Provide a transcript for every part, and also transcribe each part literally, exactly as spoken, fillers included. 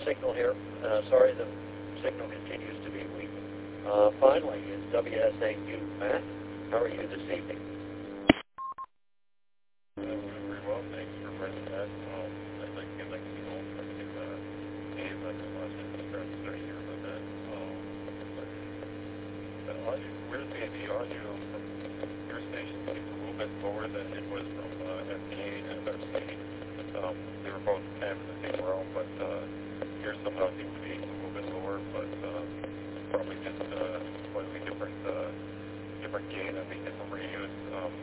signal here. Uh, sorry, the signal continues to be weak. Uh, finally, is W S A Q Matt. How are you this evening? I'm doing very well. Thanks for bringing that. Um, I'd like to get like to know from you, uh, Dave. I just wanted to start to hear about that. Um, but the audio, where's the, the audio from your station seems a little bit lower than it was from uh, F D A and our station. Um, they were both kind of in the same realm, but uh, here somehow seems to be a little bit lower, but uh, probably just uh, slightly different, uh, different gain on the different radios. Um,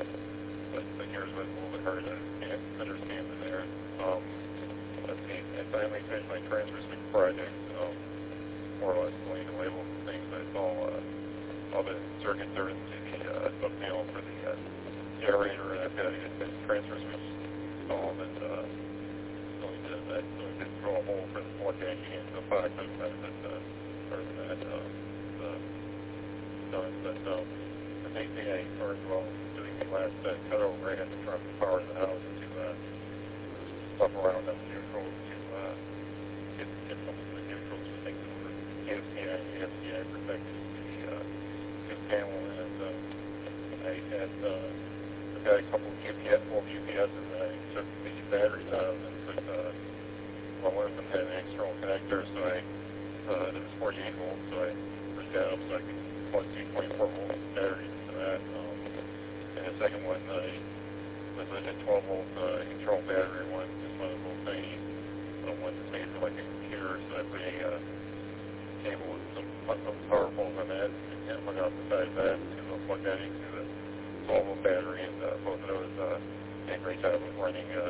but, but yours was a little bit harder to understand, understand than theirs. Um, let's see, I finally finished my transfer switch project, um, more or less going to label some things. I saw uh, all the circuits are into the uh, hook panel for the uh, generator, and I've got to get the transfer switch installed, and uh, so we did that, so we did throw a hole for the plug actually into the box. I'm kind of at the start of that uh, uh, done, but um, the main thing I learned while doing the last uh, cutover, I had to turn off the power in the house to uh, stuff around on the neutrals to uh, get, get some of the neutrals for things that were E F C I and E F C I protected to the uh, to the panel, and um, I had uh, I've got a couple of U P S, old U P Ss, and I took the batteries out of them and took, uh, well, one of them had an external connector, so I, uh, it was forty-eight volts, so I took that up so I could plug two twenty-four volt batteries into that. Um, and the second one I was a twelve volt uh, internal battery one, just one of those little tiny uh, ones that's made for like a computer, so I put a uh, cable with some power poles on that and kind of hung off the side of that and I'll plug that into the twelve volt battery, and uh, both of those uh, did a great job of running uh,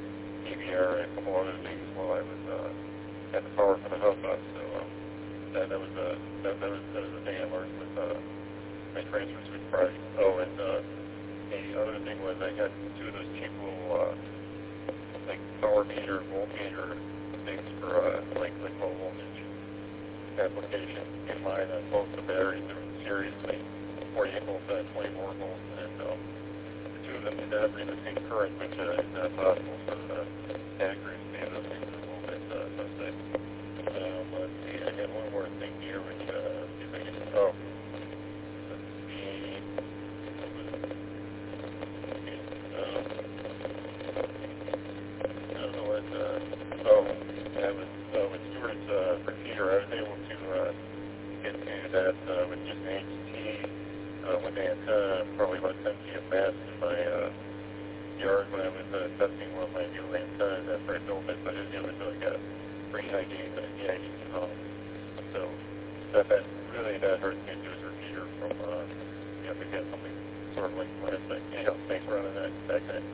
D V R and a couple other things while I was uh, had the power for the house up. So um, that, that was uh, that, that was that was the thing I learned with uh, my transfer switch project. Oh, and uh, the other thing was I had two of those cheap little uh, like power meter, voltmeter things for uh, like like low voltage application in mine on both the batteries. They were seriously forty-eight volts and twenty-four volts, and um, the two of them did not read the same current, which uh, is not possible for the accuracy of those things is a little bit uh, suspect. Um, let's see, I got one more thing here, which uh, let's see if I can, oh, let's see, um, I don't know what, uh, oh, that was, uh, with Stuart's uh, repeater, I was able to uh, get to that uh, with just an H T uh, with the antenna, probably about ten feet of mass in my uh, yard when I was uh, testing one of my new antennas after I built it, but I didn't have like a pretty high gain uh, E I D um, so that, that really that hurts me to do his repeater from, uh, you know, to get something sort of like last night. Anyhow, thanks for running that, that kind of